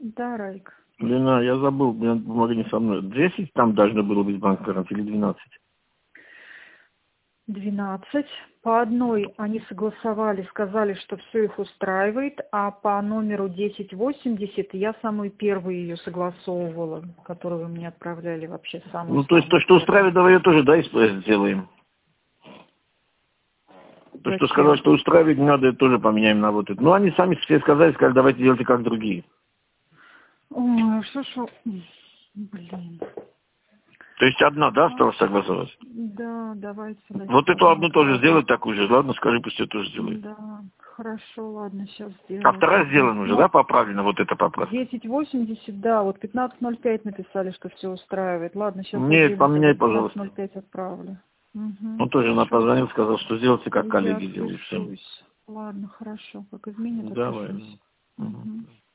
Да, Райк. Лена, я забыл, у меня бумага не со мной. 10 там должно было быть банк-гарант или 12? 12. По одной они согласовали, сказали, что все их устраивает, а по номеру 1080 я самую первую ее согласовывала, которую вы мне отправляли вообще самую. Ну, то есть то, что устраивает, давай ее тоже, да, сделаем. То, что сказал, что устраивает, не надо, это тоже поменяем на вот это. Ну, они сами все сказали, давайте делайте как другие. Ой, что? Блин. То есть одна, да, осталось согласовать? Да, давайте. Вот эту одну тоже сделать такую же, ладно, скажи, пусть ее тоже сделает. Да, хорошо, ладно, сейчас сделаю. А вторая сделана уже, да, поправлена, вот эта поправка? 1080, да, вот 15.05 написали, что все устраивает. Ладно, сейчас Нет, поменяй, пожалуйста. 15.05 отправлю. Угу, Он тоже она позвонил, сказал, что сделайте, как коллеги я делают. Ладно, хорошо, как изменит, Давай. отпишусь. Угу.